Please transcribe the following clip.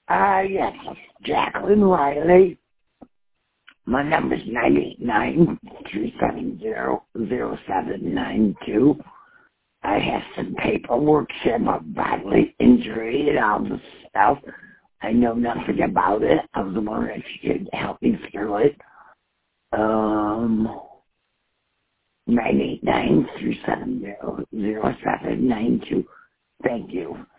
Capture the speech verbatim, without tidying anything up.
Uh, yes, Jacqueline Riley. My number's nine eight nine, two seven zero, zero seven nine two. I have some paperwork here about bodily injury and all this stuff. I know nothing about it. I was wondering if you could help me through it. Um, nine eight nine, three seven zero, zero seven nine two. Thank you.